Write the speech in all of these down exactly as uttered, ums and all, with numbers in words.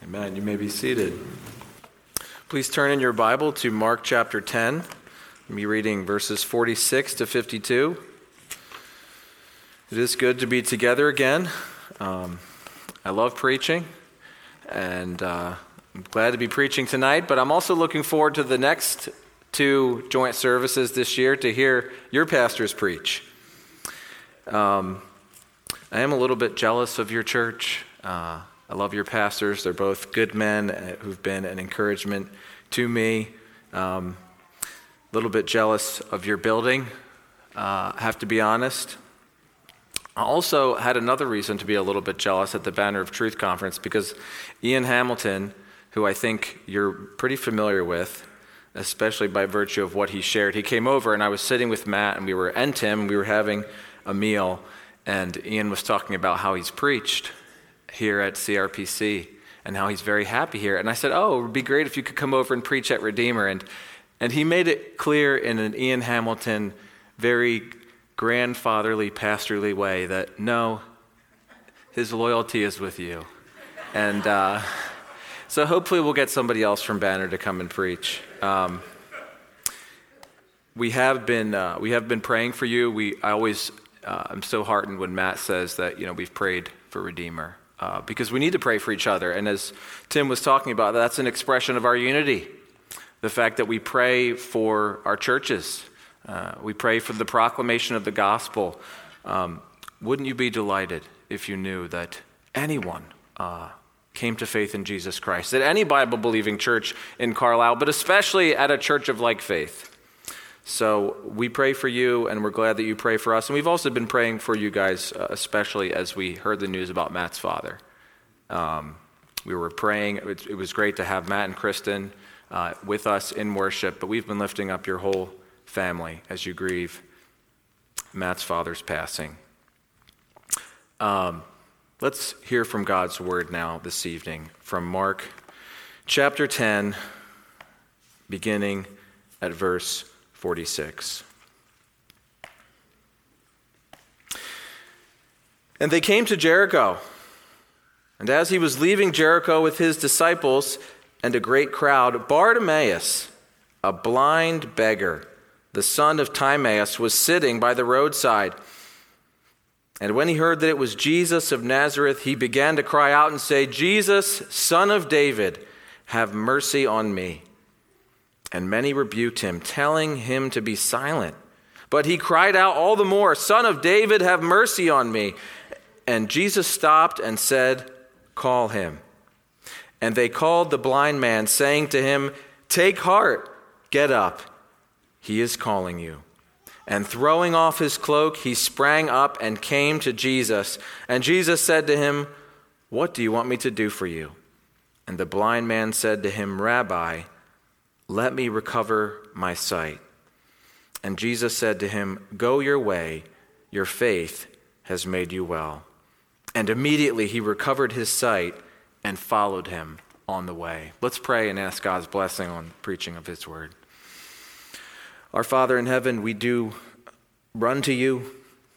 Amen. You may be seated. Please turn in your Bible to Mark chapter ten. I'll be reading verses forty-six to fifty-two. It is good to be together again. Um, I love preaching, and uh, I'm glad to be preaching tonight, but I'm also looking forward to the next two joint services this year to hear your pastors preach. Um, I am a little bit jealous of your church. Uh, I love your pastors. They're both good men who've been an encouragement to me. Um, a little bit jealous of your building, uh, I have to be honest. I also had another reason to be a little bit jealous at the Banner of Truth conference because Ian Hamilton, who I think you're pretty familiar with, especially by virtue of what he shared, he came over and I was sitting with Matt and we were and Tim, and we were having a meal, and Ian was talking about how he's preached here at C R P C and how he's very happy here. And I said, oh, it would be great if you could come over and preach at Redeemer. And and he made it clear in an Ian Hamilton, very grandfatherly, pastorly way that no, his loyalty is with you. And uh, so hopefully we'll get somebody else from Banner to come and preach. Um, we have been uh, we have been praying for you. We I always uh, I'm so heartened when Matt says that you know we've prayed for Redeemer. Uh, because we need to pray for each other. And as Tim was talking about, that's an expression of our unity. The fact that we pray for our churches. Uh, we pray for the proclamation of the gospel. Um, wouldn't you be delighted if you knew that anyone uh, came to faith in Jesus Christ? That any Bible-believing church in Carlisle, but especially at a church of like faith. So we pray for you, and we're glad that you pray for us. And we've also been praying for you guys, uh, especially as we heard the news about Matt's father. Um, we were praying. It, it was great to have Matt and Kristen uh, with us in worship, but we've been lifting up your whole family as you grieve Matt's father's passing. Um, let's hear from God's word now this evening from Mark chapter ten, beginning at verse forty-six. And they came to Jericho. And as he was leaving Jericho with his disciples and a great crowd, Bartimaeus, a blind beggar, the son of Timaeus, was sitting by the roadside. And when he heard that it was Jesus of Nazareth, he began to cry out and say, Jesus, Son of David, have mercy on me. And many rebuked him, telling him to be silent. But he cried out all the more, Son of David, have mercy on me. And Jesus stopped and said, call him. And they called the blind man, saying to him, take heart, get up. He is calling you. And throwing off his cloak, he sprang up and came to Jesus. And Jesus said to him, what do you want me to do for you? And the blind man said to him, Rabbi, let me recover my sight. And Jesus said to him, go your way, your faith has made you well. And immediately he recovered his sight and followed him on the way. Let's pray and ask God's blessing on preaching of his word. Our Father in heaven, we do run to you.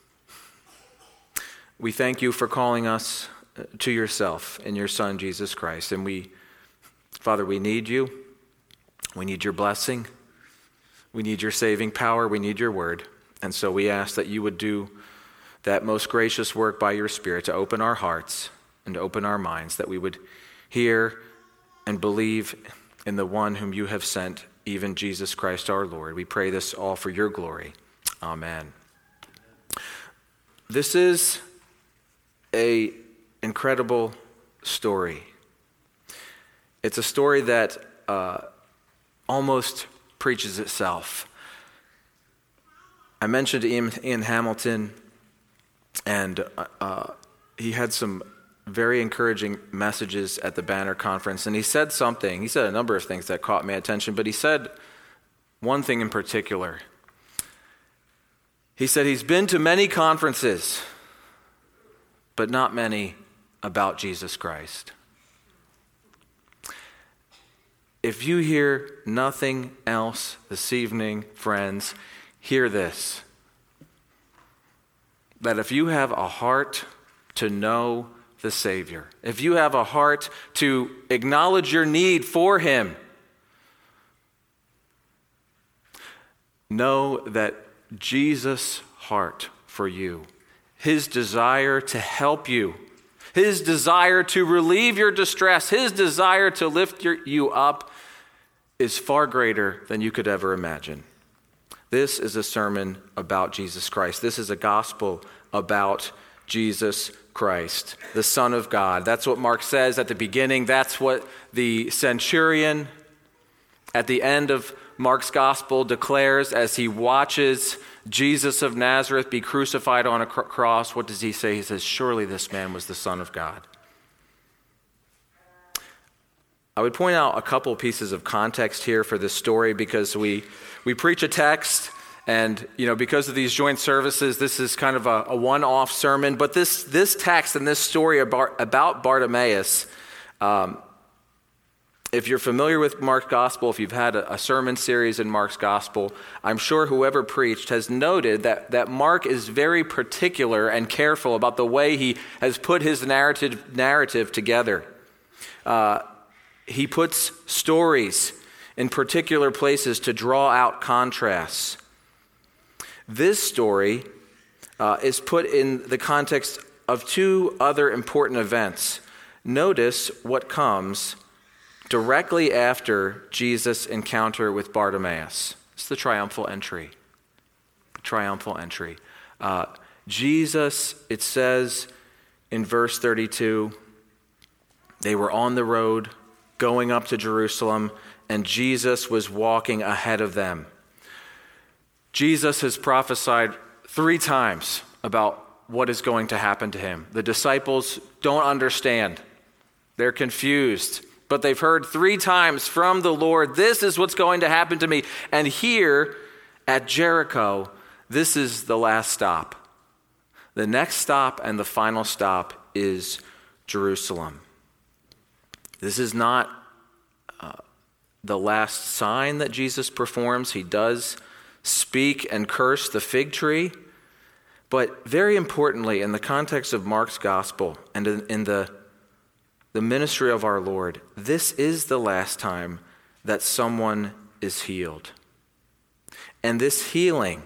We thank you for calling us to yourself in your Son, Jesus Christ. And we, Father, we need you. We need your blessing. We need your saving power. We need your word. And so we ask that you would do that most gracious work by your Spirit to open our hearts and to open our minds, that we would hear and believe in the one whom you have sent, even Jesus Christ our Lord. We pray this all for your glory. Amen. This is an incredible story. It's a story that uh, almost preaches itself. I mentioned Ian, Ian Hamilton, and uh, he had some very encouraging messages at the Banner Conference, and he said something, he said a number of things that caught my attention, but he said one thing in particular. He said he's been to many conferences, but not many about Jesus Christ. If you hear nothing else this evening, friends, hear this. That if you have a heart to know the Savior, if you have a heart to acknowledge your need for him, know that Jesus' heart for you, his desire to help you, his desire to relieve your distress, his desire to lift your, you up is far greater than you could ever imagine. This is a sermon about Jesus Christ. This is a gospel about Jesus Christ, the Son of God. That's what Mark says at the beginning. That's what the centurion at the end of Mark's gospel declares as he watches Jesus of Nazareth be crucified on a cr- cross. What does he say? He says, surely this man was the Son of God. I would point out a couple pieces of context here for this story because we we preach a text, and you know, because of these joint services, this is kind of a, a one-off sermon. But this this text and this story about, about Bartimaeus, um, if you're familiar with Mark's gospel, if you've had a, a sermon series in Mark's gospel, I'm sure whoever preached has noted that, that Mark is very particular and careful about the way he has put his narrative narrative together. Uh, he puts stories in particular places to draw out contrasts. This story uh, is put in the context of two other important events. Notice what comes directly after Jesus' encounter with Bartimaeus. It's the triumphal entry. Triumphal entry. Uh, Jesus, it says in verse thirty-two, they were on the road going up to Jerusalem, and Jesus was walking ahead of them. Jesus has prophesied three times about what is going to happen to him. The disciples don't understand. They're confused. But they've heard three times from the Lord, this is what's going to happen to me. And here at Jericho, this is the last stop. The next stop and the final stop is Jerusalem. This is not uh, the last sign that Jesus performs. He does speak and curse the fig tree. But very importantly, in the context of Mark's gospel and in, in the, the ministry of our Lord, this is the last time that someone is healed. And this healing,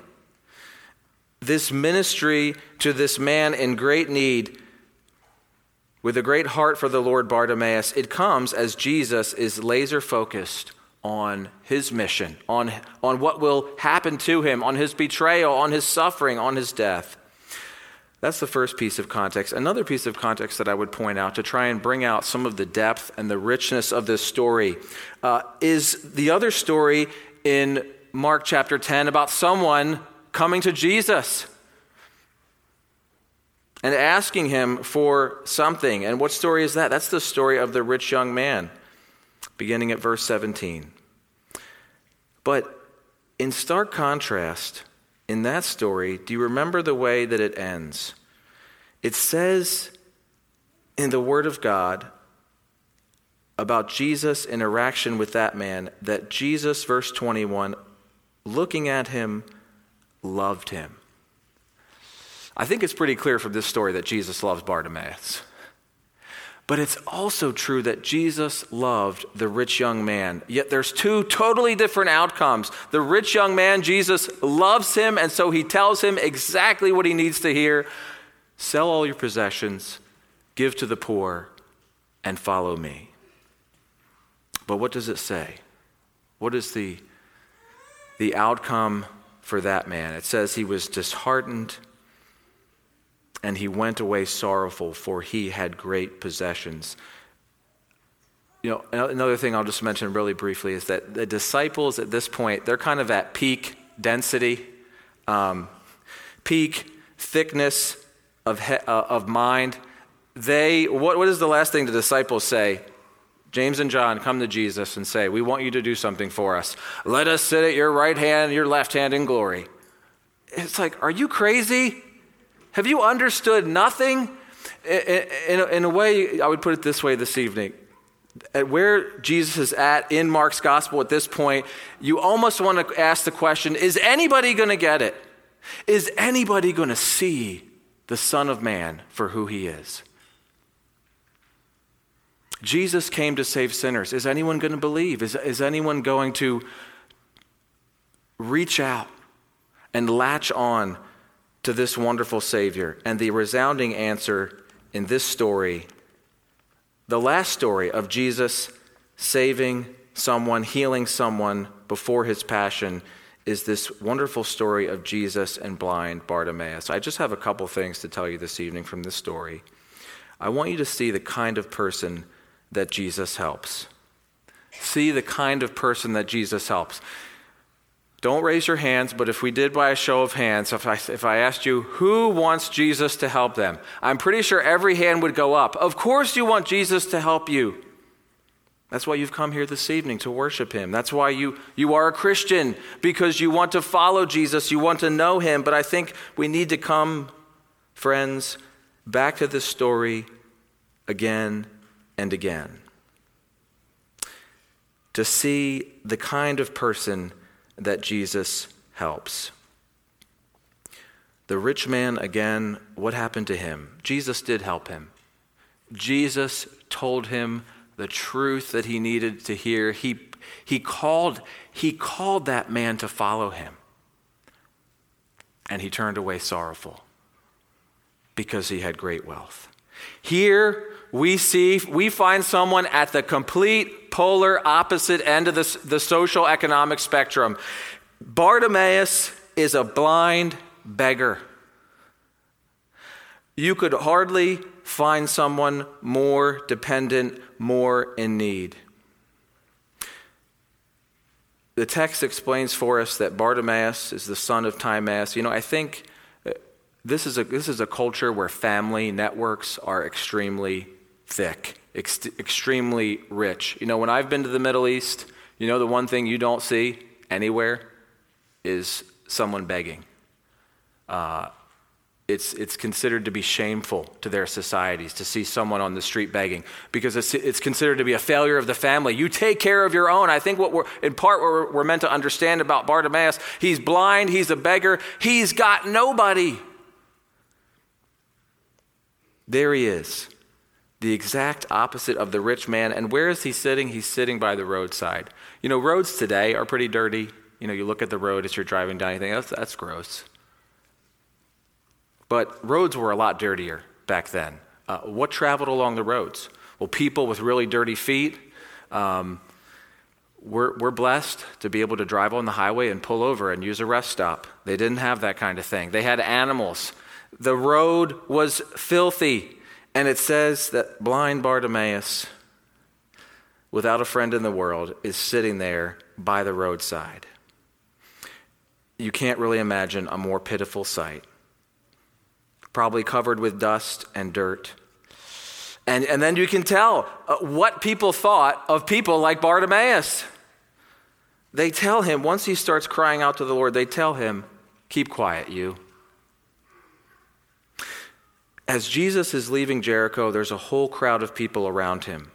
this ministry to this man in great need, with a great heart for the Lord Bartimaeus, it comes as Jesus is laser focused on his mission, on, on what will happen to him, on his betrayal, on his suffering, on his death. That's the first piece of context. Another piece of context that I would point out to try and bring out some of the depth and the richness of this story uh, is the other story in Mark chapter ten about someone coming to Jesus and asking him for something. And what story is that? That's the story of the rich young man, beginning at verse seventeen. But in stark contrast, in that story, do you remember the way that it ends? It says in the Word of God about Jesus' interaction with that man that Jesus, verse twenty-one, looking at him, loved him. I think it's pretty clear from this story that Jesus loves Bartimaeus. But it's also true that Jesus loved the rich young man. Yet there's two totally different outcomes. The rich young man, Jesus loves him, and so he tells him exactly what he needs to hear. Sell all your possessions, give to the poor, and follow me. But what does it say? What is the, the outcome for that man? It says he was disheartened, and he went away sorrowful, for he had great possessions. You know, another thing I'll just mention really briefly is that the disciples at this point, they're kind of at peak density, um, peak thickness of he, uh, of mind. They, what, what is the last thing the disciples say? James and John come to Jesus and say, we want you to do something for us. Let us sit at your right hand, your left hand in glory. It's like, are you crazy? Have you understood nothing? In, in, in a way, I would put it this way this evening. At where Jesus is at in Mark's gospel at this point, you almost want to ask the question, is anybody going to get it? Is anybody going to see the Son of Man for who he is? Jesus came to save sinners. Is anyone going to believe? Is, is anyone going to reach out and latch on to this wonderful Savior? And the resounding answer in this story, the last story of Jesus saving someone, healing someone before his passion, is this wonderful story of Jesus and blind Bartimaeus. I just have a couple things to tell you this evening from this story. I want you to see the kind of person that Jesus helps. See the kind of person that Jesus helps. Don't raise your hands, but if we did by a show of hands, if I, if I asked you, who wants Jesus to help them? I'm pretty sure every hand would go up. Of course you want Jesus to help you. That's why you've come here this evening, to worship him. That's why you, you are a Christian, because you want to follow Jesus, you want to know him. But I think we need to come, friends, back to this story again and again, to see the kind of person that Jesus helps. The rich man, again, what happened to him? Jesus did help him. Jesus told him the truth that he needed to hear. He, he, called, he called that man to follow him. And he turned away sorrowful because he had great wealth. Here we see, we find someone at the complete polar opposite end of the, the social economic spectrum. Bartimaeus is a blind beggar. You could hardly find someone more dependent, more in need. The text explains for us that Bartimaeus is the son of Timaeus. You know, I think this is a this is a culture where family networks are extremely thick, ex- extremely rich. You know, when I've been to the Middle East, you know the one thing you don't see anywhere is someone begging. Uh, It's it's considered to be shameful to their societies to see someone on the street begging, because it's it's considered to be a failure of the family. You take care of your own. I think what we're in part what we're, we're meant to understand about Bartimaeus, he's blind, he's a beggar, he's got nobody. There he is, the exact opposite of the rich man. And where is he sitting? He's sitting by the roadside. You know, roads today are pretty dirty. You know, you look at the road as you're driving down, you think, that's, that's gross. But roads were a lot dirtier back then. Uh, what traveled along the roads? Well, people with really dirty feet. Um, we're, we're blessed to be able to drive on the highway and pull over and use a rest stop. They didn't have that kind of thing. They had animals. The road was filthy. And it says that blind Bartimaeus, without a friend in the world, is sitting there by the roadside. You can't really imagine a more pitiful sight. Probably covered with dust and dirt. And, and then you can tell uh, what people thought of people like Bartimaeus. They tell him, once he starts crying out to the Lord, they tell him, keep quiet, you. As Jesus is leaving Jericho, there's a whole crowd of people around him.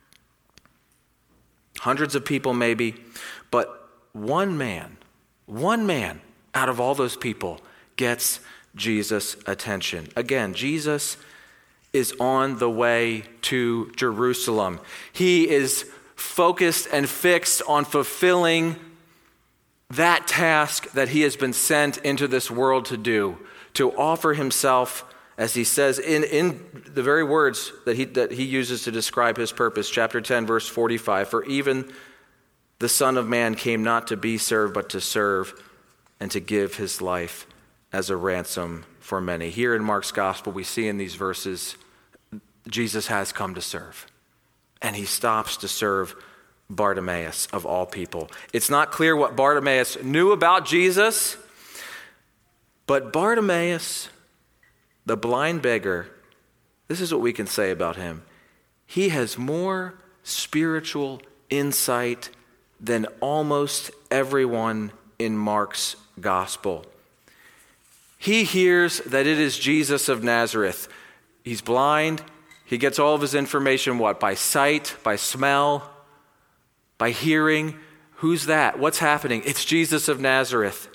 Hundreds of people maybe, but one man, one man out of all those people gets Jesus' attention. Again, Jesus is on the way to Jerusalem. He is focused and fixed on fulfilling that task that he has been sent into this world to do, to offer himself, as he says in, in the very words that he, that he uses to describe his purpose, chapter ten, verse forty-five, for even the Son of Man came not to be served, but to serve and to give his life as a ransom for many. Here in Mark's gospel, we see in these verses, Jesus has come to serve. And he stops to serve Bartimaeus, of all people. It's not clear what Bartimaeus knew about Jesus, but Bartimaeus, the blind beggar, this is what we can say about him. He has more spiritual insight than almost everyone in Mark's gospel. He hears that it is Jesus of Nazareth. He's blind. He gets all of his information, what? By sight, by smell, by hearing. Who's that? What's happening? It's Jesus of Nazareth.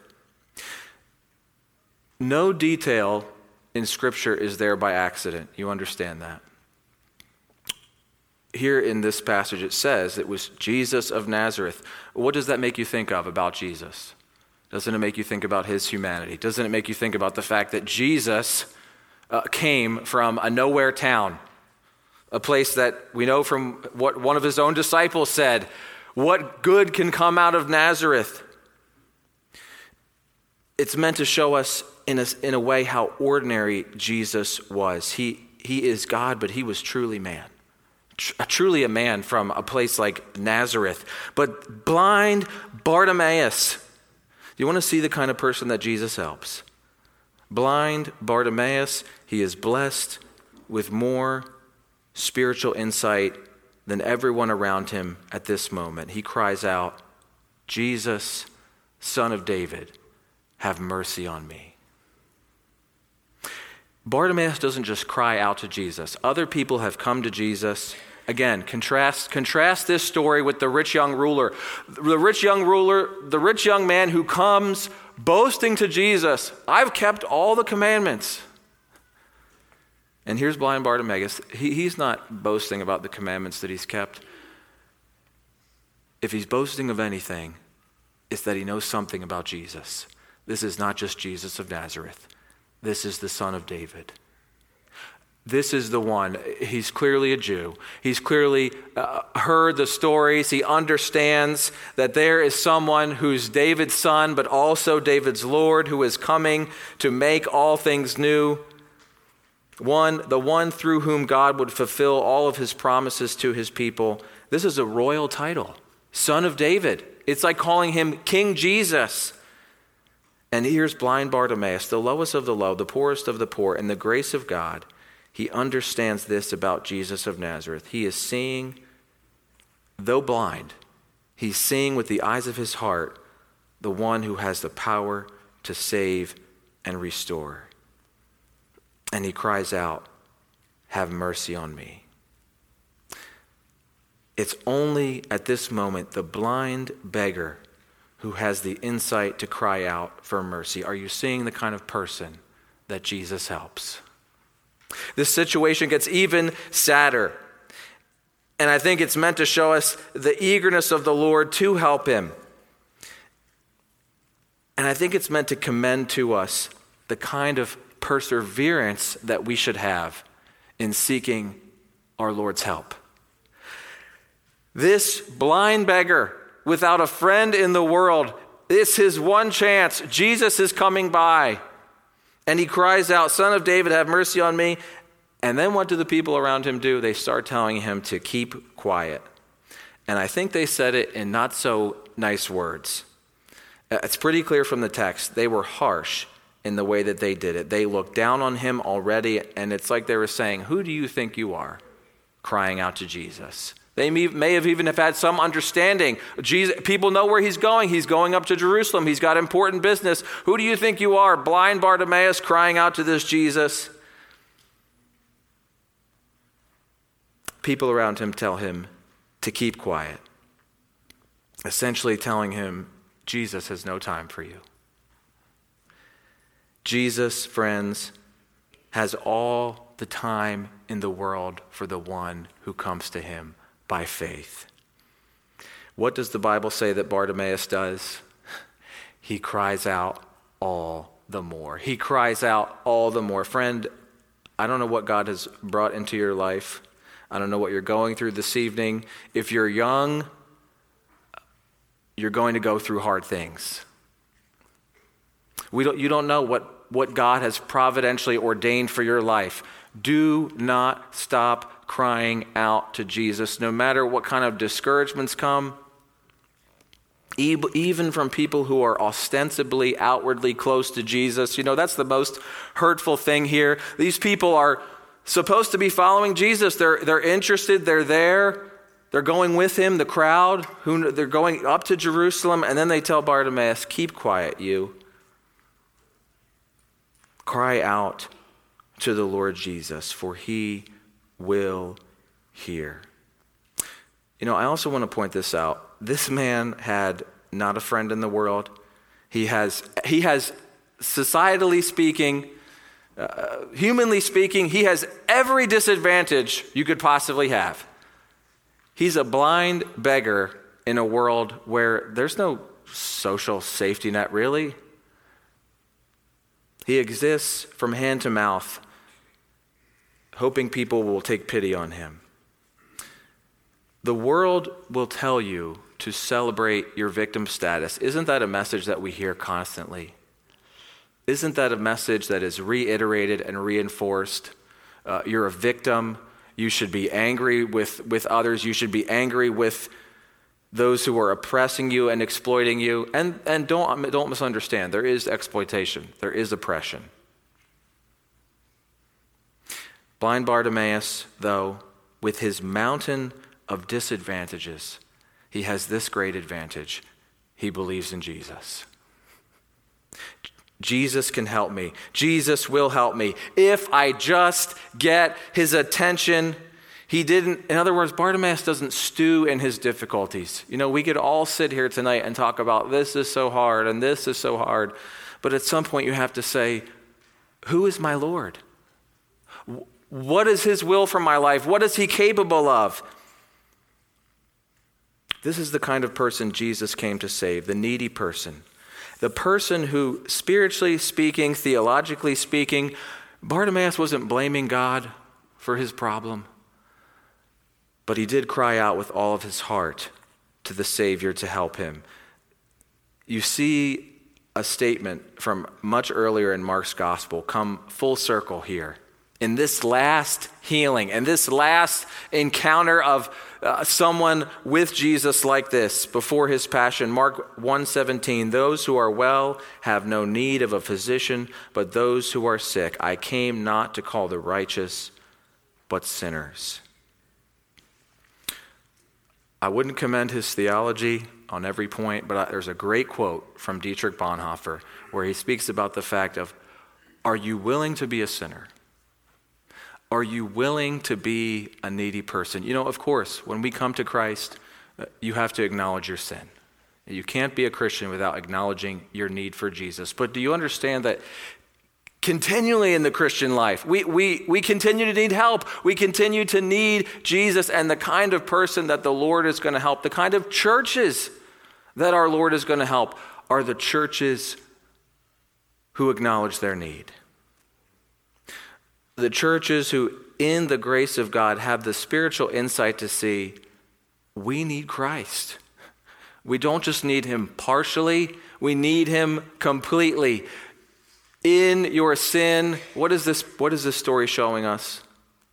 No detail in Scripture is there by accident. You understand that. here in this passage it says it was Jesus of Nazareth. What does that make you think of about Jesus? Doesn't it make you think about his humanity? Doesn't it make you think about the fact that Jesus uh, came from a nowhere town, a place that we know from what one of his own disciples said, what good can come out of Nazareth? It's meant to show us in a, in a way how ordinary Jesus was. He, he is God, but he was truly man. Tr- truly a man from a place like Nazareth. But blind Bartimaeus, do you want to see the kind of person that Jesus helps? Blind Bartimaeus, he is blessed with more spiritual insight than everyone around him at this moment. He cries out, Jesus, Son of David, have mercy on me. Bartimaeus doesn't just cry out to Jesus. Other people have come to Jesus. Again, contrast, contrast this story with the rich young ruler. The rich young ruler, the rich young man who comes boasting to Jesus, I've kept all the commandments. And here's blind Bartimaeus. He, he's not boasting about the commandments that he's kept. If he's boasting of anything, it's that he knows something about Jesus. This is not just Jesus of Nazareth. This is the Son of David. This is the one. He's clearly a Jew. He's clearly uh, heard the stories. He understands that there is someone who's David's son, but also David's Lord, who is coming to make all things new. One, the one through whom God would fulfill all of his promises to his people. This is a royal title, Son of David. It's like calling him King Jesus. And here's blind Bartimaeus, the lowest of the low, the poorest of the poor, in the grace of God. He understands this about Jesus of Nazareth. He is seeing, though blind, he's seeing with the eyes of his heart the one who has the power to save and restore. And he cries out, have mercy on me. It's only at this moment the blind beggar who has the insight to cry out for mercy. Are you seeing the kind of person that Jesus helps? This situation gets even sadder. And I think it's meant to show us the eagerness of the Lord to help him. And I think it's meant to commend to us the kind of perseverance that we should have in seeking our Lord's help. This blind beggar, without a friend in the world, it's his one chance. Jesus is coming by. And he cries out, Son of David, have mercy on me. And then what do the people around him do? They start telling him to keep quiet. And I think they said it in not so nice words. It's pretty clear from the text. They were harsh in the way that they did it. They looked down on him already, and it's like they were saying, who do you think you are? Crying out to Jesus. They may have even have had some understanding. Jesus, people know where he's going. He's going up to Jerusalem. He's got important business. Who do you think you are? Blind Bartimaeus crying out to this Jesus. People around him tell him to keep quiet, essentially telling him Jesus has no time for you. Jesus, friends, has all the time in the world for the one who comes to him by faith. What does the Bible say that Bartimaeus does? He cries out all the more. He cries out all the more. Friend, I don't know what God has brought into your life. I don't know what you're going through this evening. If you're young, you're going to go through hard things. We don't, you don't know what, what God has providentially ordained for your life. Do not stop crying out to Jesus, no matter what kind of discouragements come, even from people who are ostensibly, outwardly close to Jesus. You know, that's the most hurtful thing here. These people are supposed to be following Jesus. They're, they're interested. They're there. They're going with him, the crowd. Who they're going up to Jerusalem, and then they tell Bartimaeus, keep quiet, you. Cry out to the Lord Jesus, for he will hear. You know, I also want to point this out. This man had not a friend in the world. He has, he has societally speaking, uh, humanly speaking, he has every disadvantage you could possibly have. He's a blind beggar in a world where there's no social safety net, really. He exists from hand to mouth, hoping people will take pity on him. The world will tell you to celebrate your victim status. Isn't that a message that we hear constantly? Isn't that a message that is reiterated and reinforced? Uh, you're a victim. You should be angry with, with others. You should be angry with those who are oppressing you and exploiting you. And, and don't, don't misunderstand. There is exploitation. There is oppression. Blind Bartimaeus, though, with his mountain of disadvantages, he has this great advantage. He believes in Jesus. Jesus can help me. Jesus will help me. If I just get his attention. He didn't, in other words, Bartimaeus doesn't stew in his difficulties. You know, we could all sit here tonight and talk about this is so hard and this is so hard. But at some point you have to say, who is my Lord? What is his will for my life? What is he capable of? This is the kind of person Jesus came to save, the needy person. The person who, spiritually speaking, theologically speaking, Bartimaeus wasn't blaming God for his problem, but he did cry out with all of his heart to the Savior to help him. You see a statement from much earlier in Mark's gospel come full circle here. In this last healing, and this last encounter of uh, someone with Jesus like this before his passion, Mark one seventeen, those who are well have no need of a physician, but those who are sick. I came not to call the righteous, but sinners. I wouldn't commend his theology on every point, but there's a great quote from Dietrich Bonhoeffer where he speaks about the fact of, are you willing to be a sinner? Are you willing to be a needy person? You know, of course, when we come to Christ, you have to acknowledge your sin. You can't be a Christian without acknowledging your need for Jesus. But do you understand that continually in the Christian life, we, we, we continue to need help. We continue to need Jesus, and the kind of person that the Lord is going to help, the kind of churches that our Lord is going to help, are the churches who acknowledge their need. The churches who, in the grace of God, have the spiritual insight to see we need Christ. We don't just need him partially, we need him completely. In your sin, what is this, what is this story showing us?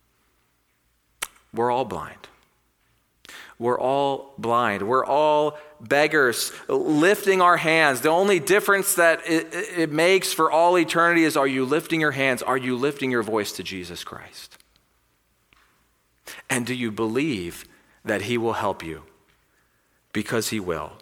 We're all blind. We're all blind. We're all beggars, lifting our hands. The only difference that it, it makes for all eternity is, are you lifting your hands? Are you lifting your voice to Jesus Christ? And do you believe that he will help you? Because he will.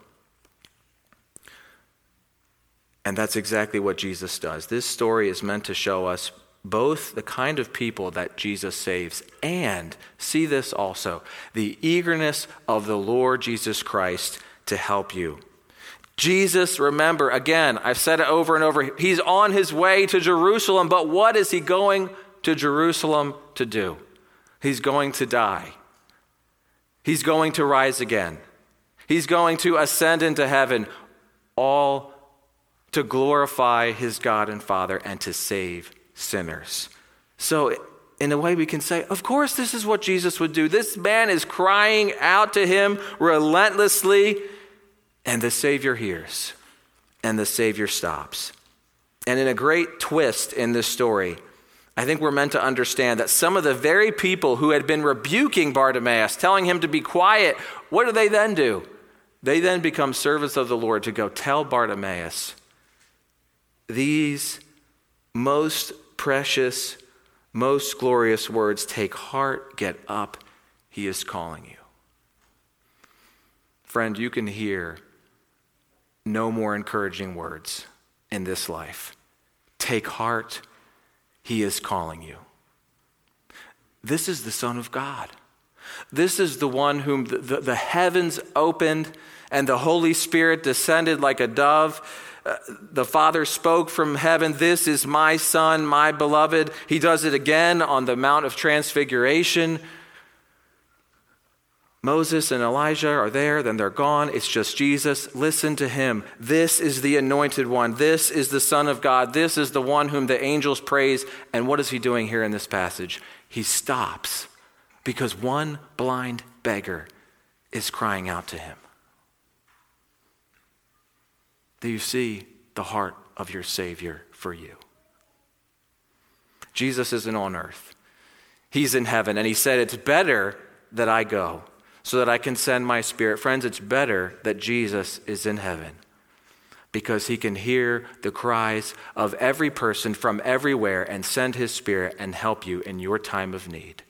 And that's exactly what Jesus does. This story is meant to show us both the kind of people that Jesus saves, and see this also, the eagerness of the Lord Jesus Christ to help you. Jesus, remember, again, I've said it over and over, he's on his way to Jerusalem, but what is he going to Jerusalem to do? He's going to die. He's going to rise again. He's going to ascend into heaven, all to glorify his God and Father and to save sinners. So in a way we can say, of course this is what Jesus would do. This man is crying out to him relentlessly, and the Savior hears, and the Savior stops. And in a great twist in this story, I think we're meant to understand that some of the very people who had been rebuking Bartimaeus, telling him to be quiet, what do they then do? They then become servants of the Lord to go tell Bartimaeus these most precious, most glorious words: take heart, get up, he is calling you. Friend, you can hear no more encouraging words in this life. Take heart, he is calling you. This is the Son of God. This is the one whom the, the, the heavens opened and the Holy Spirit descended like a dove. Uh, the Father spoke from heaven, this is my Son, my beloved. He does it again on the Mount of Transfiguration. Moses and Elijah are there, then they're gone. It's just Jesus. Listen to him. This is the anointed one. This is the Son of God. This is the one whom the angels praise. And what is he doing here in this passage? He stops because one blind beggar is crying out to him. Do you see the heart of your Savior for you? Jesus isn't on earth. He's in heaven. And he said, it's better that I go so that I can send my Spirit. Friends, it's better that Jesus is in heaven because he can hear the cries of every person from everywhere and send his Spirit and help you in your time of need.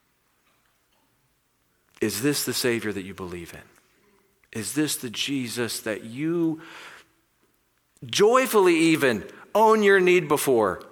Is this the Savior that you believe in? Is this the Jesus that you joyfully even own your need before?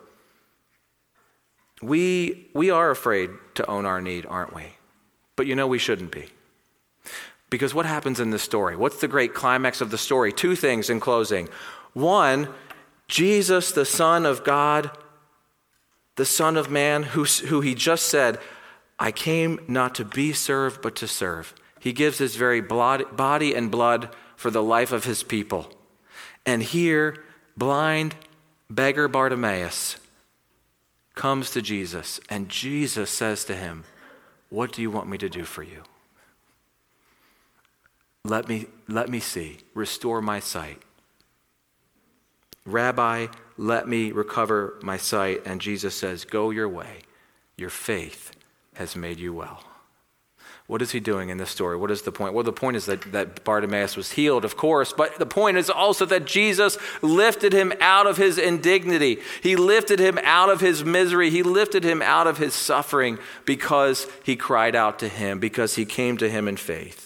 We, we are afraid to own our need, aren't we? But you know we shouldn't be. Because what happens in this story? What's the great climax of the story? Two things in closing. One, Jesus, the Son of God, the Son of Man, who, who he just said, I came not to be served, but to serve. He gives his very blood, body and blood for the life of his people. And here, blind beggar Bartimaeus comes to Jesus, and Jesus says to him, what do you want me to do for you? Let me, let me see. Restore my sight. Rabbi, let me recover my sight. And Jesus says, go your way. Your faith has made you well. What is he doing in this story? What is the point? Well, the point is that, that Bartimaeus was healed, of course, but the point is also that Jesus lifted him out of his indignity. He lifted him out of his misery. He lifted him out of his suffering because he cried out to him, because he came to him in faith.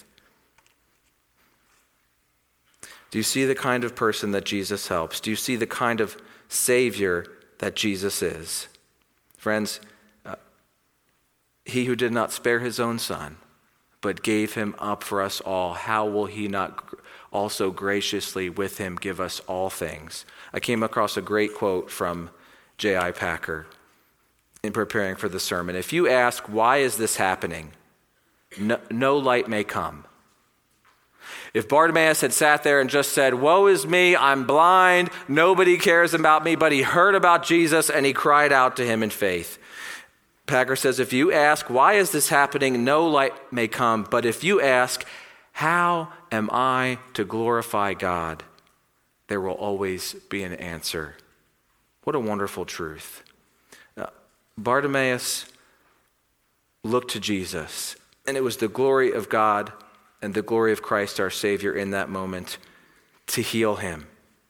Do you see the kind of person that Jesus helps? Do you see the kind of Savior that Jesus is? Friends, uh, he who did not spare his own son, but gave him up for us all, how will he not also graciously with him give us all things? I came across a great quote from J I Packer in preparing for the sermon. If you ask, why is this happening? No, no light may come. If Bartimaeus had sat there and just said, woe is me, I'm blind, nobody cares about me, but he heard about Jesus and he cried out to him in faith. Packer says, if you ask, why is this happening? No light may come. But if you ask, how am I to glorify God? There will always be an answer. What a wonderful truth. Now, Bartimaeus looked to Jesus, and it was the glory of God and the glory of Christ our Savior in that moment to heal him.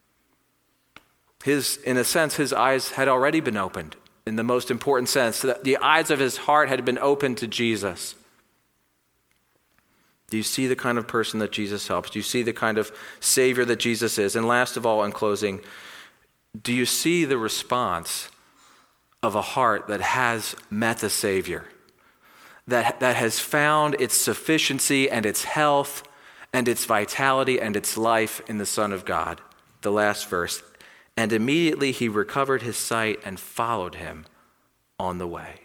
His, in a sense, his eyes had already been opened. In the most important sense, that the eyes of his heart had been opened to Jesus. Do you see the kind of person that Jesus helps? Do you see the kind of Savior that Jesus is? And last of all, in closing, do you see the response of a heart that has met the Savior? That, that has found its sufficiency and its health and its vitality and its life in the Son of God. The last verse. And immediately he recovered his sight and followed him on the way.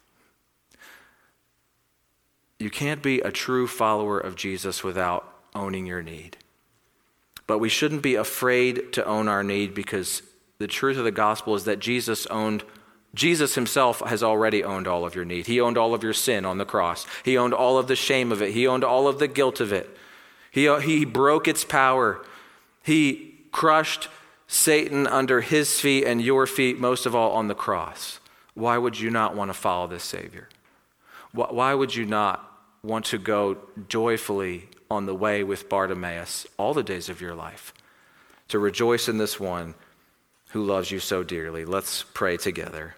You can't be a true follower of Jesus without owning your need. But we shouldn't be afraid to own our need, because the truth of the gospel is that Jesus owned, Jesus himself has already owned all of your need. He owned all of your sin on the cross. He owned all of the shame of it. He owned all of the guilt of it. He, he broke its power. He crushed Satan under his feet and your feet, most of all on the cross. Why would you not want to follow this Savior? Why would you not want to go joyfully on the way with Bartimaeus all the days of your life, to rejoice in this one who loves you so dearly? Let's pray together.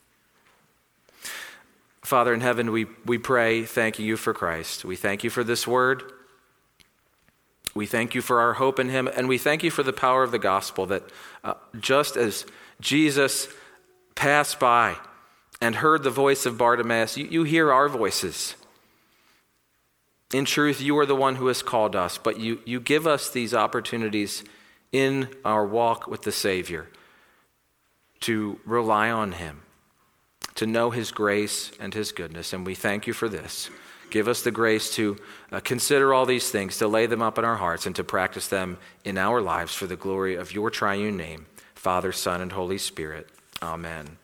Father in heaven, we, we pray thanking you for Christ. We thank you for this word. We thank you for our hope in him, and we thank you for the power of the gospel, that uh, just as Jesus passed by and heard the voice of Bartimaeus, you, you hear our voices. In truth, you are the one who has called us, but you, you give us these opportunities in our walk with the Savior to rely on him, to know his grace and his goodness, and we thank you for this. Give us the grace to uh, consider all these things, to lay them up in our hearts, and to practice them in our lives for the glory of your triune name, Father, Son, and Holy Spirit. Amen.